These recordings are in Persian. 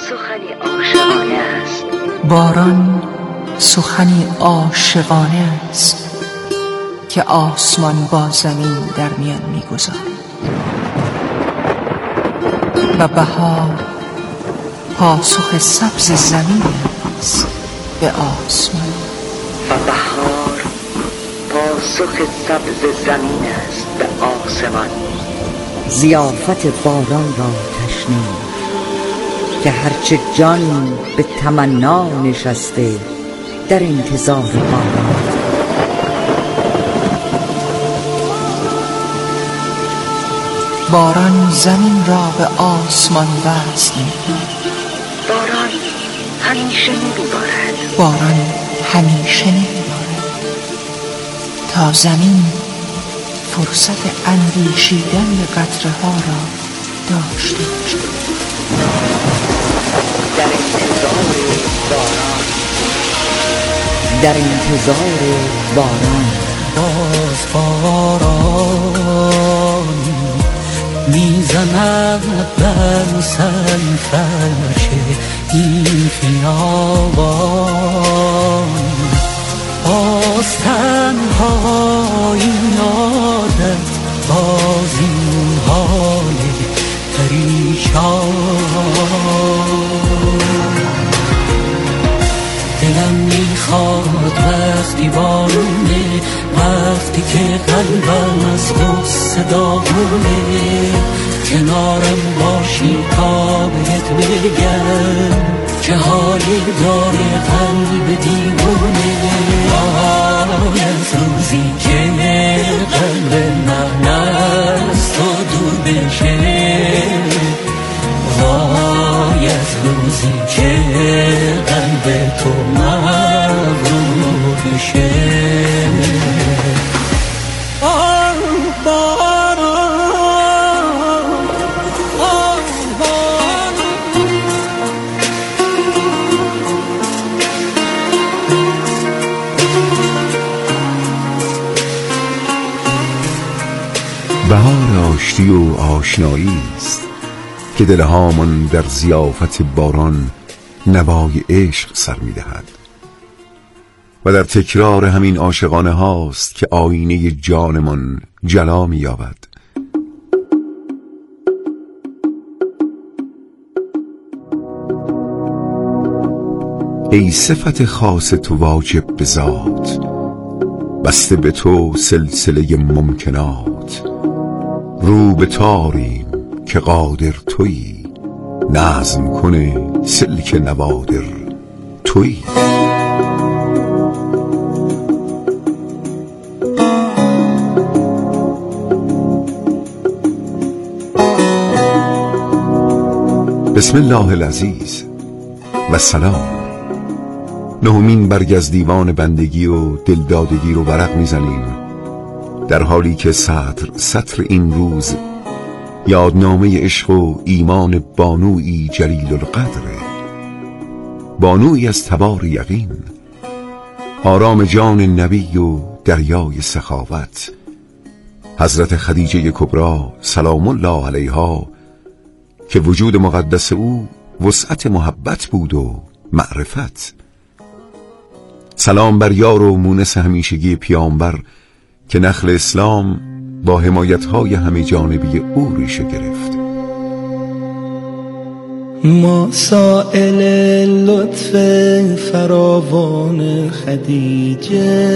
سخنی عاشقانه است. باران سخنی عاشقانه است که آسمان با زمین در میان می‌گذارد و بهار پاسخ سبز زمین است به آسمان. و بهار پاسخ سبز زمین است به آسمان. ضیافت باران را تشنه که هرچه جان به تمنا نشسته در انتظار باران. باران زمین را به آسمان وصل می‌کند. باران همیشه می‌بارد. باران همیشه می‌بارد تا زمین فرصت اندیشیدن به قطره‌ها را داشته باشد. در انتظار باران. باز باران میزند بر سرفرش این خیابان. باز تنهایی یادت باز این حال پریشان. دلم میخواد وقتی بارونه، وقتی که قلبم از غصه داغونه، کنارم باشی تا بهت بگم چه حالی داره قلب دیوونه. آی از روزی که قلب من از تو دور بشه، وای از روزی که قلب تو مغرور بشه. بهار آشتی و آشنایی است که دلهامان در ضیافت باران نوای عشق سر می‌دهد و در تکرار همین عاشقانه هاست که آینه جانمان جلا می‌یابد. ای صفت خاص تو واجب به ذات، بسته به تو سلسله ممکنات. رو به تاریم که قادر تویی، نظم کنه سلک نوادر تویی. بسم الله العزیز و سلام. نهمین برگ از دیوان بندگی و دلدادگی رو ورق میزنیم، در حالی که سطر این روز یادنامه عشق و ایمان بانویی جلیل القدره، بانویی از تبار یقین، آرام جان نبی و دریای سخاوت، حضرت خدیجه کبری سلام الله علیها، که وجود مقدس او وسعت محبت بود و معرفت. سلام بر یار و مونس همیشگی پیامبر که نخل اسلام با حمایت‌های همه جانبی او ریشه گرفت. ما سائل لطف فراوان خدیجه،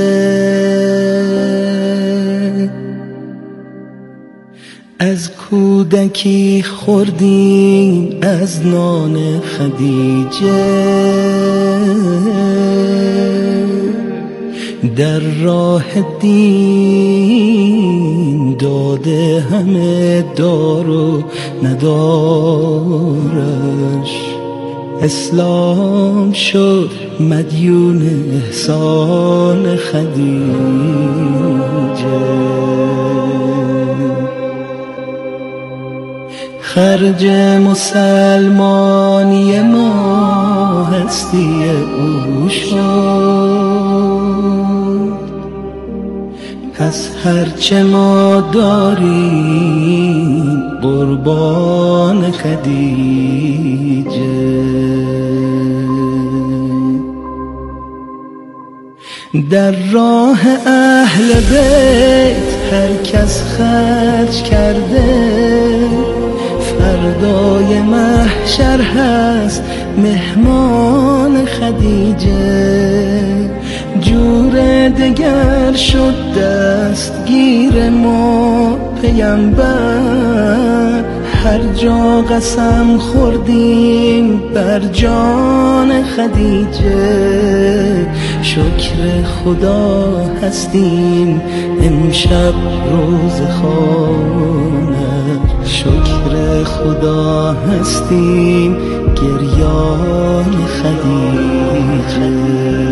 از کودکی خوردیم از نان خدیجه. در راه دین داده همه دار و ندارش، اسلام شد مدیون احسان خدیجه. خرج مسلمانی ما هستی او شد، پس هرچه ما داریم قربان خدیجه. در راه اهل بیت هر کس خرج کرده، فردای محشر هست مهمان خدیجه. جور دگر شد دستگیر ما پیامبر، هر جا قسم خوردیم بر جان خدیجه. شکر خدا هستیم امشب روز خانه، شکر خدا هستیم گریان خدیجه.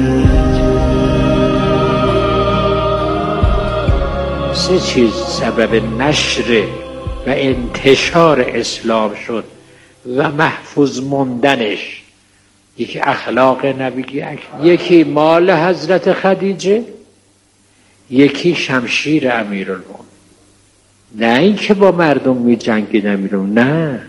سه چیز سبب نشر و انتشار اسلام شد و محفوظ موندنش. یکی اخلاق نبی اکرم، یکی مال حضرت خدیجه، یکی شمشیر امیرالمومنین. نه اینکه با مردم می جنگیدن امیرالمومنین، نه،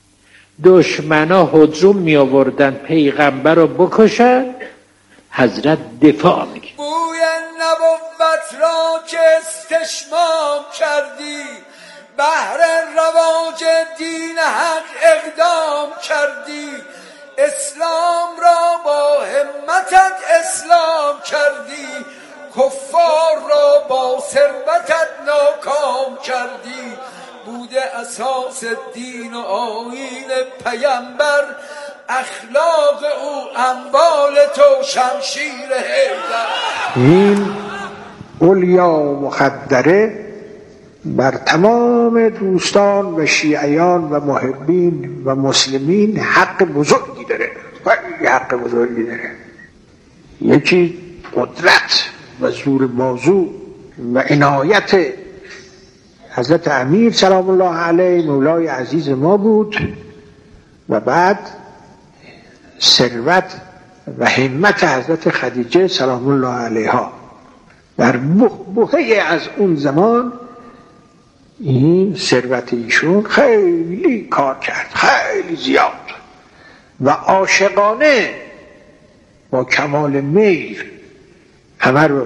دشمنا هجوم می آوردن پیغمبر رو بکشن، حضرت دفاع میکرد. بوی نبوت را که استشمام کردی، بهر رواج دین حق اقدام کردی، اسلام را با همتت اسلام کردی، کفار را با ثروتت ناکام کردی. بوده اساس دین و آیین پیامبر، اخلاق او اموال تو شمشیر حیدر. این اولیا مخدره بر تمام دوستان و شیعیان و محبین و مسلمین حق بزرگی داره، خیلی حق بزرگی داره. یکی قدرت و زور موضوع و عنایت حضرت امیر سلام الله علیه مولای عزیز ما بود، و بعد ثروت و همت حضرت خدیجه سلام الله علیها. در بحبوحه از اون زمان این ثروت ایشون خیلی کار کرد، خیلی زیاد و عاشقانه با کمال میل همه رو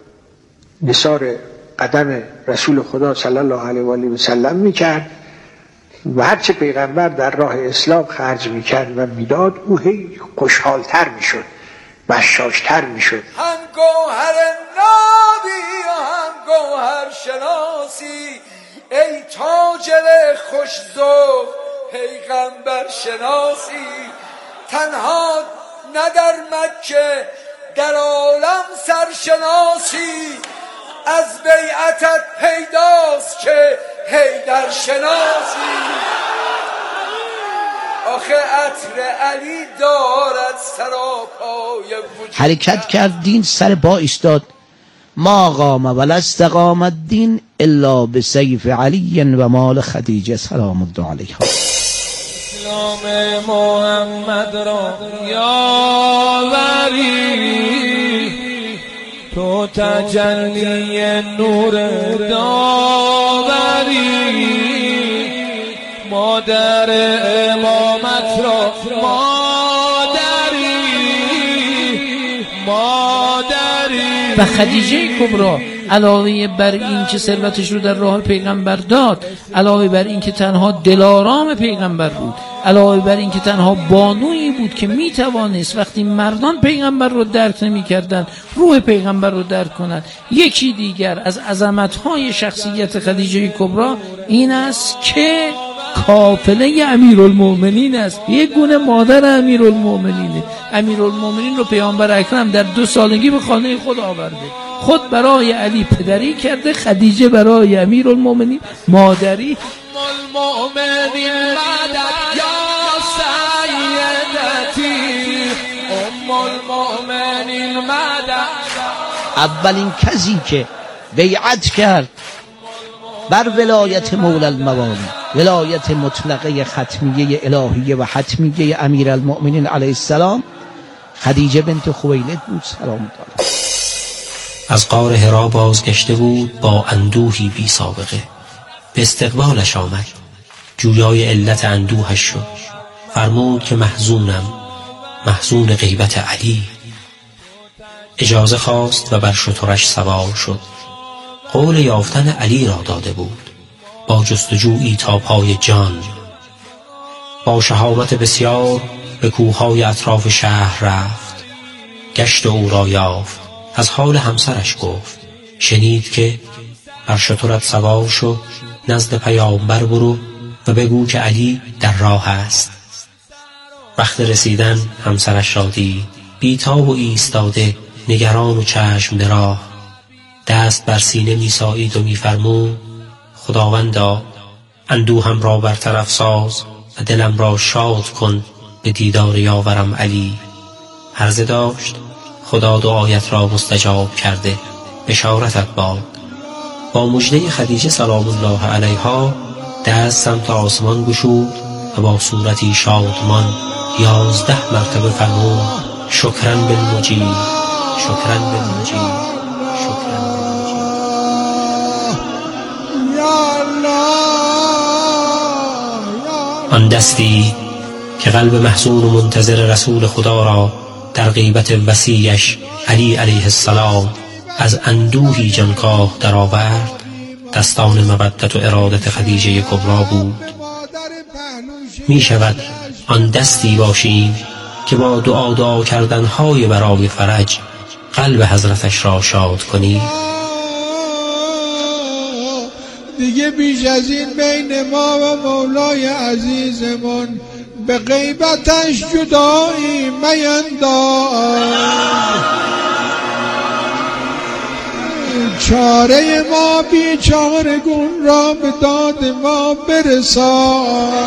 نثار قدم رسول خدا صلی الله علیه و آله و سلم میکرد و هرچه پیغمبر در راه اسلام خرج میکرد و میداد او هی خوشحالتر میشد، بشاشتر میشد. هم گوهر نابی و هم گوهر شناسی، ای تاجر خوش ذوق پیغمبر شناسی. تنها نه در مکه در عالم سرشناسی، از بیعتت پیداست که حیدر شناسی. آخه عطر علی دارد سراپای وجود. حرکت کرد دین سر با ایستاد. ما قام ولا استقام الدین الا بسیف علی و مال خدیجه سلام الله علیها. اسلام محمد را یاوری، تو تجلی نور داوری، مادر امامت را مادری. و خدیجه کبرا علاوه بر این که ثروتش رو در راه پیغمبر داد، علاوه بر این که تنها دلارام پیغمبر بود، علاوه بر این که تنها بانویی بود که میتوانست وقتی مردان پیغمبر رو درک نمی‌کردند روح پیغمبر رو درک کنند. یکی دیگر از عظمت‌های شخصیت خدیجه کبرا این است که کافله امیرالمومنین است، یک گونه مادر امیرالمومنینه. امیرالمومنین رو پیامبر اکرم در 2 سالگی به خانه خود آورده، خود برای علی پدری کرده، خدیجه برای امیرالمومنین مادری. المؤمنین مدد یا سیدتی، المؤمنین مدد. اولین کسی که بیعت کرد بر ولایت مولا الموالی، ولایت مطلقه ختمیه الهیه و حتمیه امیرالمؤمنین علیه السلام، خدیجه بنت خویلد بود سلام الله. از غار حرا بازگشته بود با اندوهی بی سابقه. به استقبالش آمد، جویای علت اندوهش شد. فرمود که محزون غیبت علی. اجازه خواست و بر شترش سوار شد. قول یافتن علی را داده بود. با جستجویی تا پای جان با شهامت بسیار به کوههای اطراف شهر رفت. گشت او را یافت. از حال همسرش گفت. شنید که بر شترت سوار شو، نزد پیامبر برو و بگو که علی در راه است. وقت رسیدن همسرش را دید، بیتاب و ایستاده، نگران و چشم به راه. دست بر سینه می سایید و می فرمود خداوندا اندوهم را برطرف ساز و دلم را شاد کن به دیدار یاورم علی. عرضه داشت خدا دعایت را مستجاب کرده، بشارتت باد. با مژده خدیجه سلام الله علیها دست سمت آسمان گشود و با صورتی شادمان 11 مرتبه فرمود شکرا بالمجیب، شکرا بالمجیب، شکرا بالمجیب. آن دستی که قلب محزون و منتظر رسول خدا را در غیبت وصیش علی علیه السلام از اندوهی جانکاه درآورد، دستان مودت و ارادت خدیجه کبری بود. می شود آن دستی باشیم که با دعا کردنهای برای فرج قلب حضرتش را شاد کنیم. دیگه بیش از این بین ما و مولای عزیزمون به غیبتش جدایی مینداز. چاره ما بیچارگون را به داد ما برسان.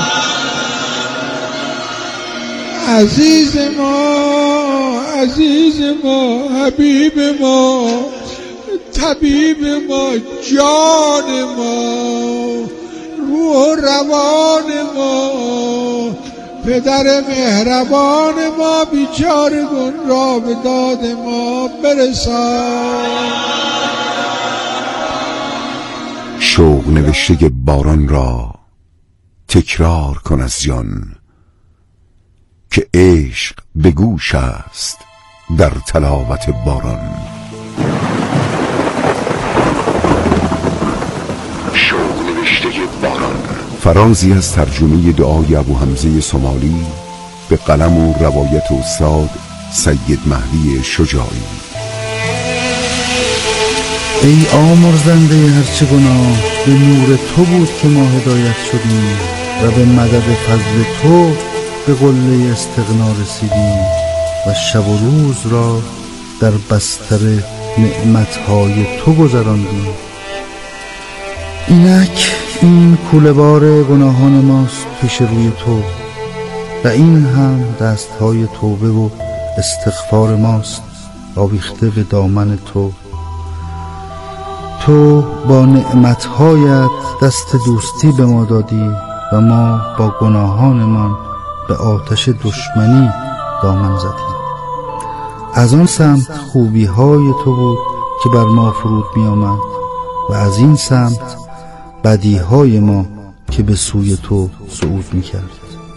عزیز ما، حبیب ما، طبیب ما، جان ما، روح و روان ما، پدر مهربان ما، بیچارگون را به داد ما برسان. شوق نوشته باران را تکرار کن از جان، که عشق به گوش است در تلاوت باران. شوق نوشته باران، فرازی از ترجمه دعای ابو حمزه سومالی به قلم و روایت استاد سید مهدی شجاعی. ای آمرزنده هرچه گناه، به نور تو بود که ما هدایت شدیم و به مدد فضل تو به قله استغنا رسیدیم و شب و روز را در بستر نعمتهای تو گذراندیم. اینک این کوله بار گناهان ماست پیش روی تو و این هم دستهای توبه و استغفار ماست آویخته به دامن تو. تو با نعمتهایت دست دوستی به ما دادی و ما با گناهانمان به آتش دشمنی دامن زدیم. از آن سمت خوبی های تو بود که بر ما فرود می آمد و از این سمت بدی های ما که به سوی تو صعود می کرد.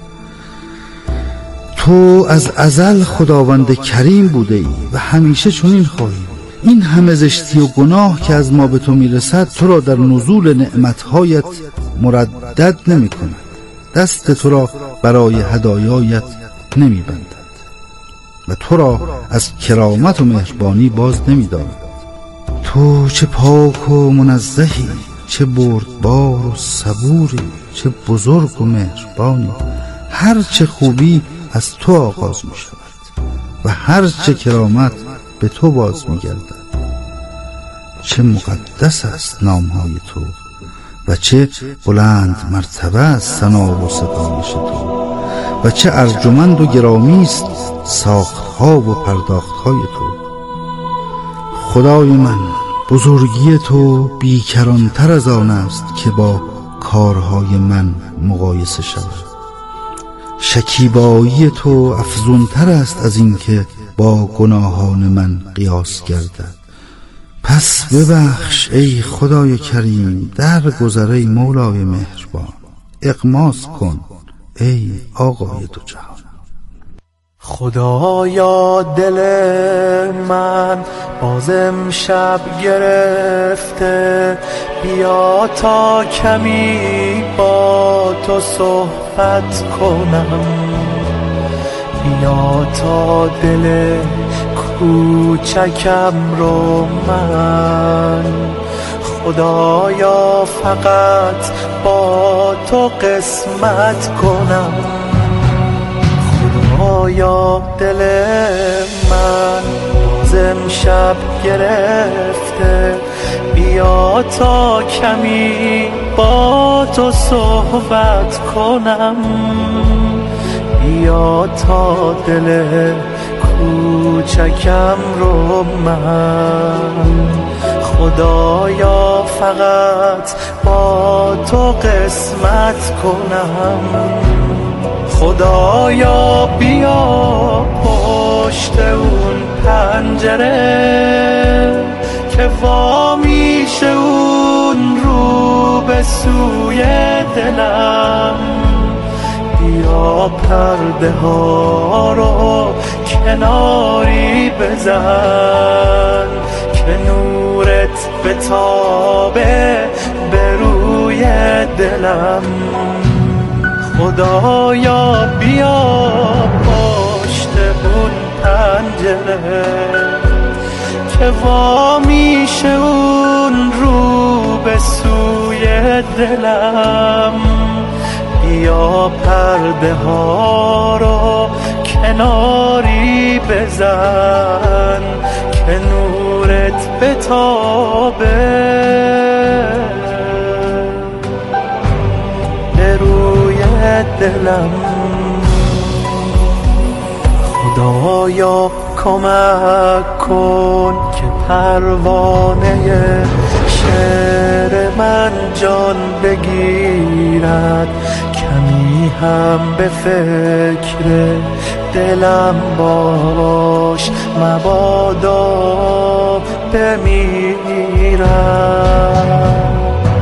تو از ازل خداوند کریم بوده ای و همیشه چنین خواهی. این همه زشتی و گناه که از ما به تو می رسد تو را در نزول نعمتهایت مردد نمی کند. دست تو را برای هدایایت نمی بندد و تو را از کرامت و مهربانی باز نمی دارد. تو چه پاک و منزهی، چه بردبار و صبوری، چه بزرگ و مهربانی. هر چه خوبی از تو آغاز می شود و هر چه کرامت به تو باز می گردد. چه مقدس است نامهای تو و چه بلند مرتبه است ثنا و ستایش تو و چه ارجمند و گرامی است ساختها و پرداختهای تو. خدای من، بزرگی تو بیکرانتر از آن است که با کارهای من مقایسه شود. شکیبایی تو افزونتر است از این که با گناهان من قیاس گردد. پس ببخش ای خدای کریم، درگذر ای مولای مهربان، اغماس کن ای آقای دو جهان. خدایا دل من باز امشب گرفته، بیا تا کمی با تو صحبت کنم، بیا تا دل کوچکم رو من خدایا فقط با تو قسمت کنم. خدایا دل من باز امشب گرفته، بیا تا کمی با تو صحبت کنم، بیا تا دل کوچکم رو من خدایا فقط با تو قسمت کنم. خدایا بیا پشت اون پنجره که وا میشه اون رو به سوی دلم، بیا پرده ها رو کناری بزن که نورت بتابه به روی دلم. خدایا بیا پشت اون پنجره که وا میشه اون رو به سوی دلم، بیا پرده ها رو کناری بزن که نورت بتابه به روی دلم. خدایا کمک کن که پروانه شعر من جان بگیرد، کمی هم به فکر دلم باش مبادا بمیرم.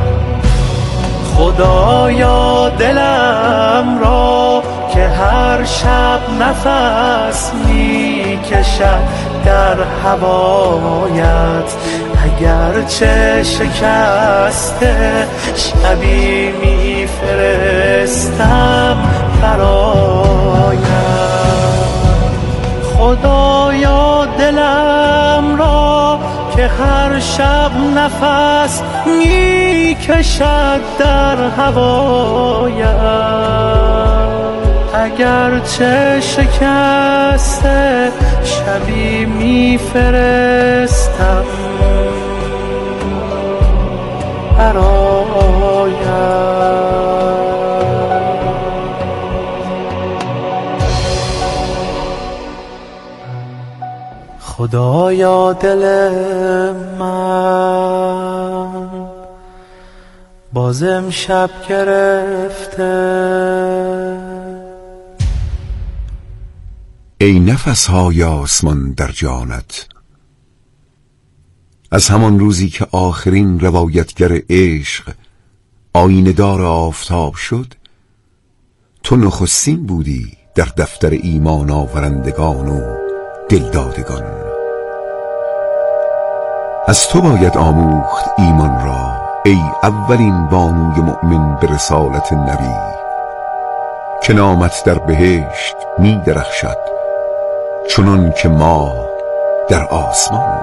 خدایا دلم را که هر شب نفس میکشد در هوایت، اگرچه شکسته شبی میفرستم برایت. خدایا دلم را که هر شب نفس میکشد در هوایت، اگرچه شکسته شبی میفرستم برایت. خدایا دل من باز امشب گرفته. ای نفس‌های آسمان در جانت، از همان روزی که آخرین روایتگر عشق آینه دار آفتاب شد، تو نخستین بودی در دفتر ایمان آورندگان و دلدادگان. از تو باید آموخت ایمان را ای اولین بانوی مؤمن به رسالت نبی، که نامت در بهشت می درخشد چنان که ماه در آسمان.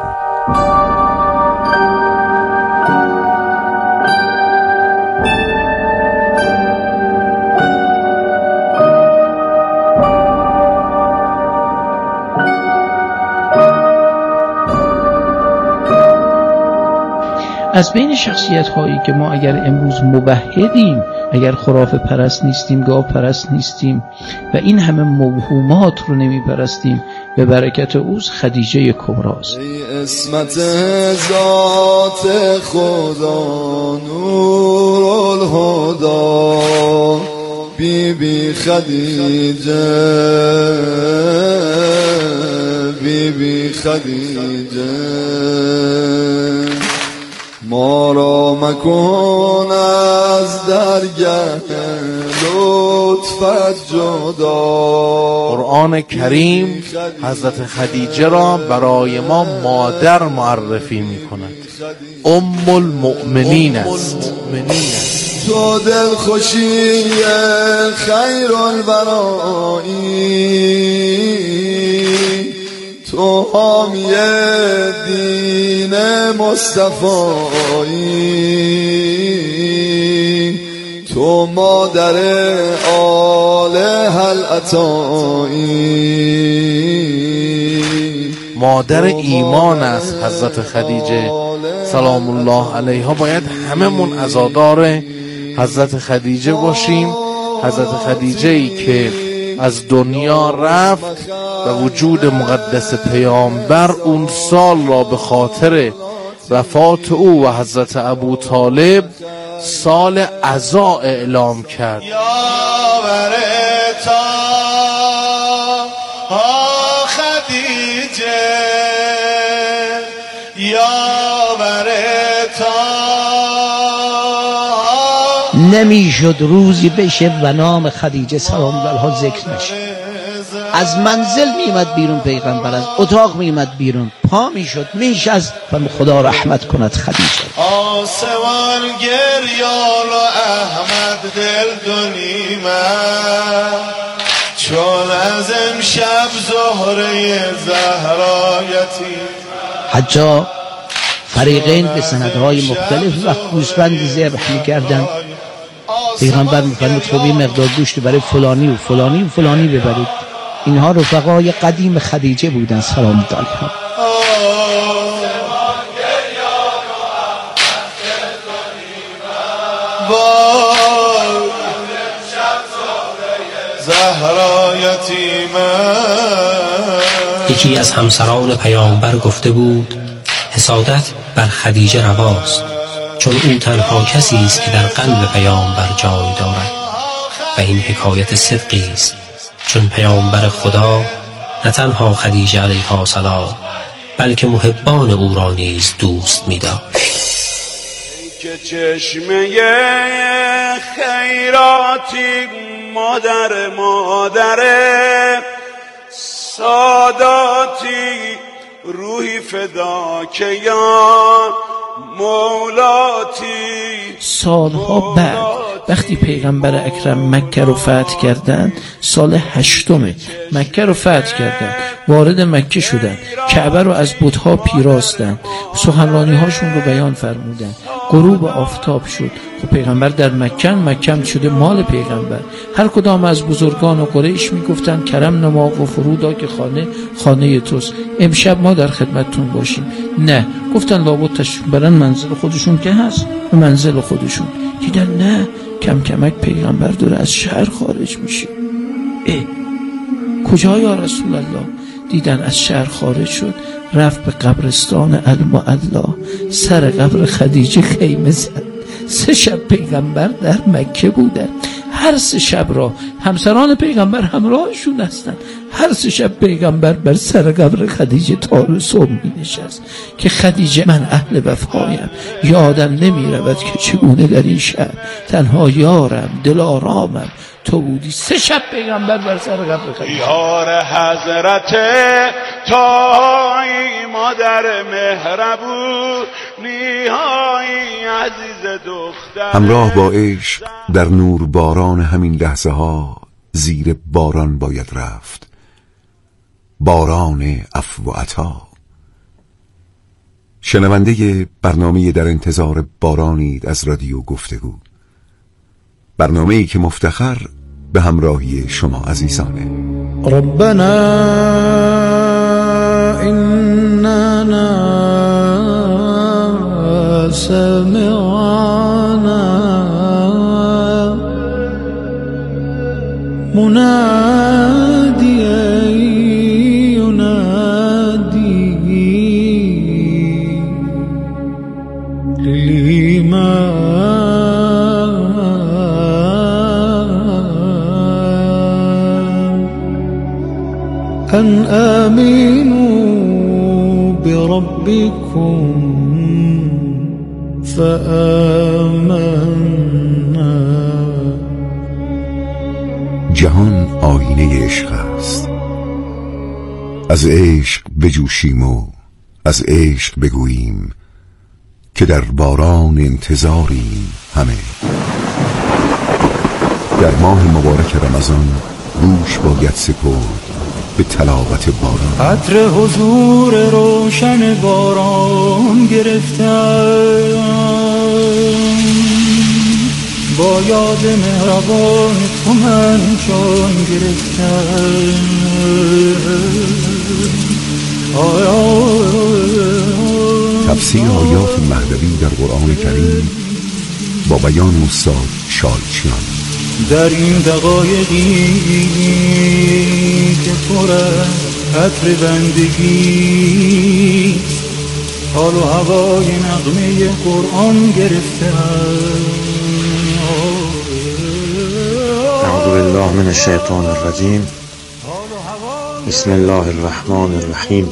از بین شخصیت هایی که ما اگر امروز موحدیم، اگر خرافه پرست نیستیم، گاو پرست نیستیم و این همه موهومات رو نمی پرستیم، به برکت اوست خدیجه کبراست. ای اسمت ذات خدا نور الهدا، بی بی خدیجه، بی بی خدیجه، ما را مکن از درگه لطفت جدا. قرآن کریم حضرت خدیجه را برای ما مادر معرفی می کند. ام المؤمنین است. تو دل خوشی خیر البرایی، تو حامی دین مصطفایی، تو مادر آل هل عطایی. مادر ایمان است حضرت خدیجه سلام الله علیها. باید هممون عزادار حضرت خدیجه باشیم. حضرت خدیجه ای که از دنیا رفت و وجود مقدس پیامبر اون سال را به خاطر وفات او و حضرت ابو طالب سال عزا اعلام کرد. نمیشد روزی بشه و نام خدیجه سلام الله علیها ذکر نشه. از منزل میمد بیرون پیغمبر، از اتاق میمد بیرون، پا میشد میشست و خدا رحمت کند خدیجه. آسمان گریال و احمد دل دونیمه، چون از امشب زهره زهرایتی. حتی فریقین به سندهای مختلف و گوسفند ذبح میکردن. پیغمبر میفرمود خب این مقدار گوشت برای فلانی و فلانی و فلانی ببرید. اینها رفقای قدیم خدیجه بودن سلام الله علیها. یکی از همسران پیامبر گفته بود حسادت بر خدیجه رواست، چون او تنها کسی است که در قلب پیامبر جای دارد. و این حکایت صدقی است، چون پیامبر خدا نه تنها خدیجه علیها السلام بلکه محبان او را نیز دوست می داشت. که چشمه خیراتی مادر ساداتی روحی فدا که یا مولاتی. سالها بعد وقتی پیغمبر اکرم مکه رو فتح کردن، سال 8 مکه رو فتح کردن، وارد مکه شدن، کعبه رو از بت‌ها پیراستن، سخنرانی هاشون رو بیان فرمودن، غروب آفتاب شد. خب پیغمبر در مکه شده مال پیغمبر. هر کدام از بزرگان و قریش میگفتن کرم نما و فرودا که خانه توست، امشب ما در خدمتتون باشیم. نه، گفتن لابد تشریف برن منزل خودشون که هست، به منزل خودشون. دیدن نه، کم کمک پیغمبر داره از شهر خارج میشه. کجا یا رسول الله؟ دیدن از شهر خارج شد، رفت به قبرستان المعلا، سر قبر خدیجه خیمه زد. 3 شب پیغمبر در مکه بودن. هر 3 شب را همسران پیغمبر همراهشون هستن. هر 3 شب پیغمبر بر سر قبر خدیجه تا صبح می نشست که خدیجه من اهل وفایم، یادم نمی رود که چگونه در این شهر تنها یارم دلارامم تو بودی. 3 شب پیغمبر بر سر قبر خدیجه. یار حضرت تایی مادر مهربون نیهایی عزیز دختر. همراه با عشق در نور باران همین لحظه ها زیر باران باید رفت، باران عفو و عطا. شنونده برنامه در انتظار بارانید از رادیو گفتگو، برنامه‌ای که مفتخر به همراهی شما عزیزانه. ربنا اننا سمعنا مناديا ينادي للإيمان أن آمنوا بربكم فآمنا. جهان آینه عشق است، از عشق بجوشیم و از عشق بگوییم که در باران انتظاریم همه. در ماه مبارک رمضان گوش باید سپرد به تلاوت باران. عطر حضور روشن باران گرفتم، با یاد مهربان تو من جان گرفتم. تفسیر آیات مهدوی در قرآن کریم با بیان استاد شالچیان. در این دقایقی که پر از عطر بندگی، حال و هوای نغمه قرآن گرفتم. اعوذ بالله من الشیطان الرجیم. بسم الله الرحمن الرحیم.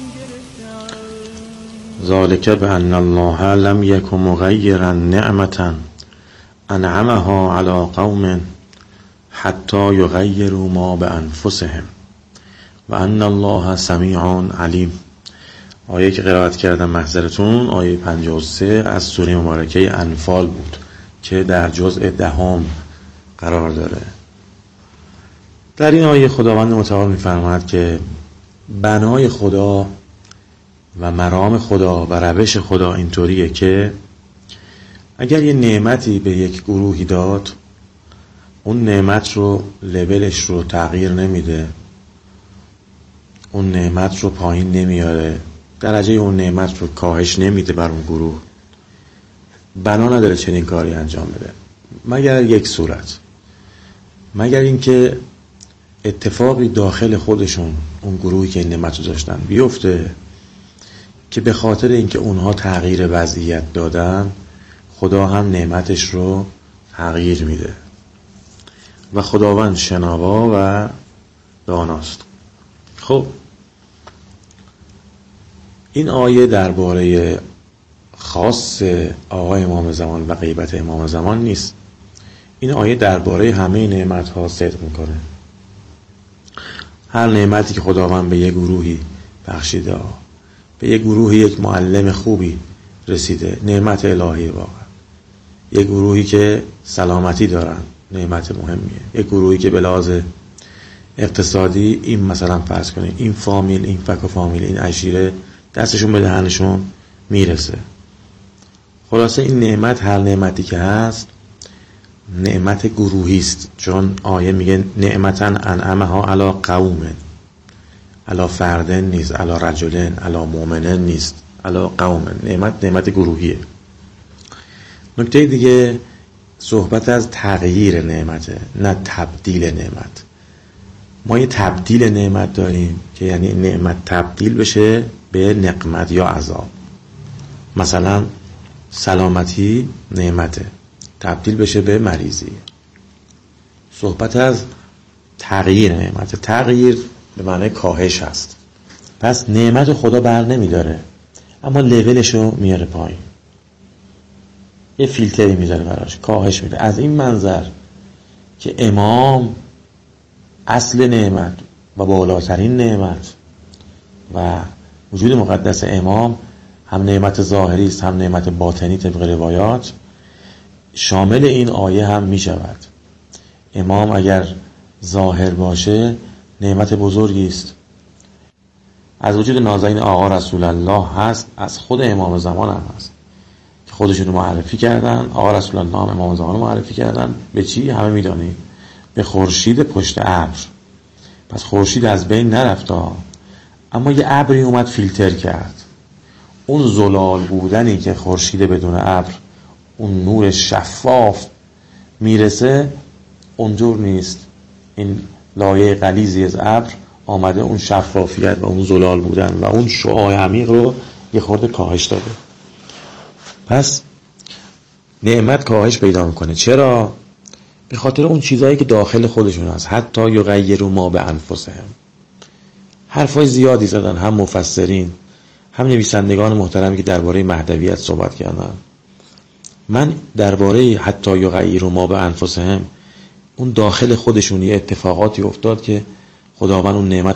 ذلك بأن الله لم يكن مغيرا نعمة انعمها على قوم حتى يغيروا ما بأنفسهم و ان الله سمیع علیم. آیه که قرائت کردم محضرتون آیه 53 از سوره مبارکه انفال بود که در جزء 10 قرار داره. در این آیه خداوند متعال می‌فرماید که بنای خدا و مرام خدا و روش خدا اینطوریه که اگر یه نعمتی به یک گروهی داد، اون نعمت رو لولش رو تغییر نمیده، اون نعمت رو پایین نمیاره، درجه اون نعمت رو کاهش نمیده بر اون گروه. بنا نداره چنین کاری انجام بده مگر یک صورت، مگر اینکه اتفاقی داخل خودشون اون گروهی که این نعمت رو داشتن بیفته که به خاطر اینکه اونها تغییر وضعیت دادن خدا هم نعمتش رو تغییر میده و خداوند شنوا و داناست. خب این آیه درباره خاص آقای امام زمان و غیبت امام زمان نیست. این آیه درباره همه نعمت ها صدق میکنه. هر نعمتی که خداوند به یک گروهی بخشیده، به یک گروهی یک معلم خوبی رسیده، نعمت الهی واقعا. یک گروهی که سلامتی دارن، نعمت مهمیه. یک گروهی که به لحاظ اقتصادی این مثلا فرض کنید این فامیل، این فک و فامیل، این عشیره دستشون به دهنشون میرسه. خلاصه این نعمت، هر نعمتی که هست نعمت گروهی است، چون آیه میگه نعمتاً انعمها علی قوم، علی فردن نیست، علی رجلن، علی مؤمنن نیست، علی قوم. نعمت گروهیه. نکته دیگه صحبت از تغییر نعمته، نه تبدیل نعمت. ما یه تبدیل نعمت داریم که یعنی نعمت تبدیل بشه به نقمت یا عذاب. مثلا سلامتی نعمته، تبدیل بشه به مریضی. صحبت از تغییر نعمت. تغییر به معنی کاهش هست. پس نعمت خدا بر نمیداره اما لولشو میاره پایین، یه فیلتری میذاره براش، کاهش میده. از این منظر که امام اصل نعمت و بالاترین نعمت و وجود مقدس امام هم نعمت ظاهری است هم نعمت باطنی طبق روایات، شامل این آیه هم می شود. امام اگر ظاهر باشه نعمت بزرگی است. از وجود نازنین آقا رسول الله هست، از خود امام زمان هم هست که خودشون رو معرفی کردن. آقا رسول الله هم امام زمان رو معرفی کردن به چی؟ همه می دانید، به خورشید پشت ابر. پس خورشید از بین نرفت اما یه ابری اومد فیلتر کرد. اون زلال بودنی که خورشید بدون ابر اون نور شفاف میرسه اونجور نیست. این لایه غلیظی از ابر آمده اون شفافیت و اون زلال بودن و اون شعاع عمیق رو یه خورده کاهش داده. پس نعمت کاهش پیدا میکنه. چرا؟ به خاطر اون چیزهایی که داخل خودشون هست. حتی یغیروا ما بانفسهم. حرفای زیادی زدن، هم مفسرین هم نویسندگان محترمی که درباره مهدویت صحبت کردن. من درباره حتی یغیروا ما بانفسهم، اون داخل خودشون یه اتفاقاتی افتاد که خداوند اون نعمت